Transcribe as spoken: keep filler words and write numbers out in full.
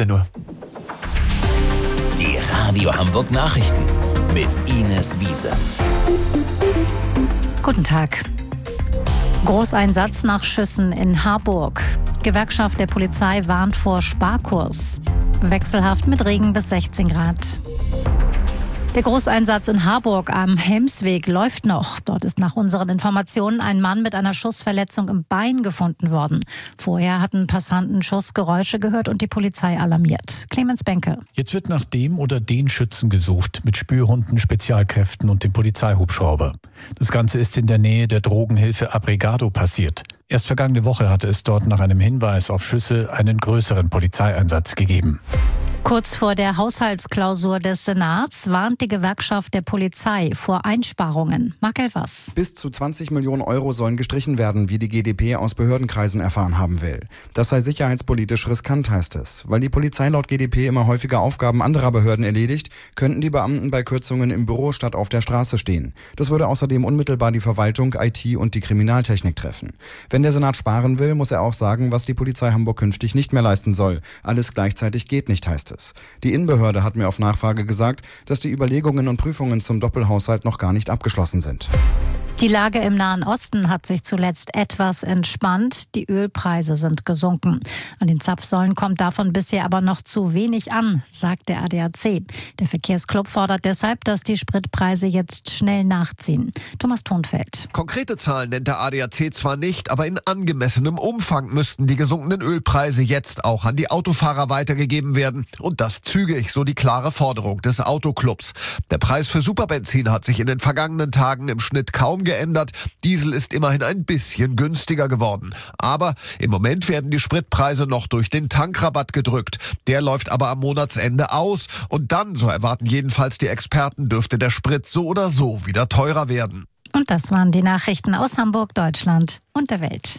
siebzehn Uhr. Die Radio Hamburg Nachrichten mit Ines Wiese. Guten Tag. Großeinsatz nach Schüssen in Harburg. Gewerkschaft der Polizei warnt vor Sparkurs. Wechselhaft mit Regen bis sechzehn Grad. Der Großeinsatz in Harburg am Helmsweg läuft noch. Dort ist nach unseren Informationen ein Mann mit einer Schussverletzung im Bein gefunden worden. Vorher hatten Passanten Schussgeräusche gehört und die Polizei alarmiert. Clemens Benke. Jetzt wird nach dem oder den Schützen gesucht, mit Spürhunden, Spezialkräften und dem Polizeihubschrauber. Das Ganze ist in der Nähe der Drogenhilfe Abregado passiert. Erst vergangene Woche hatte es dort nach einem Hinweis auf Schüsse einen größeren Polizeieinsatz gegeben. Kurz vor der Haushaltsklausur des Senats warnt die Gewerkschaft der Polizei vor Einsparungen. Marc Elvers. Bis zu zwanzig Millionen Euro sollen gestrichen werden, wie die G d P aus Behördenkreisen erfahren haben will. Das sei sicherheitspolitisch riskant, heißt es. Weil die Polizei laut G d P immer häufiger Aufgaben anderer Behörden erledigt, könnten die Beamten bei Kürzungen im Büro statt auf der Straße stehen. Das würde außerdem unmittelbar die Verwaltung, I T und die Kriminaltechnik treffen. Wenn der Senat sparen will, muss er auch sagen, was die Polizei Hamburg künftig nicht mehr leisten soll. Alles gleichzeitig geht nicht, heißt es. Die Innenbehörde hat mir auf Nachfrage gesagt, dass die Überlegungen und Prüfungen zum Doppelhaushalt noch gar nicht abgeschlossen sind. Die Lage im Nahen Osten hat sich zuletzt etwas entspannt. Die Ölpreise sind gesunken. An den Zapfsäulen kommt davon bisher aber noch zu wenig an, sagt der A D A C. Der Verkehrsclub fordert deshalb, dass die Spritpreise jetzt schnell nachziehen. Thomas Thonfeld. Konkrete Zahlen nennt der A D A C zwar nicht, aber in angemessenem Umfang müssten die gesunkenen Ölpreise jetzt auch an die Autofahrer weitergegeben werden. Und das zügig, so die klare Forderung des Autoclubs. Der Preis für Superbenzin hat sich in den vergangenen Tagen im Schnitt kaum geändert. Diesel ist immerhin ein bisschen günstiger geworden. Aber im Moment werden die Spritpreise noch durch den Tankrabatt gedrückt. Der läuft aber am Monatsende aus. Und dann, so erwarten jedenfalls die Experten, dürfte der Sprit so oder so wieder teurer werden. Und das waren die Nachrichten aus Hamburg, Deutschland und der Welt.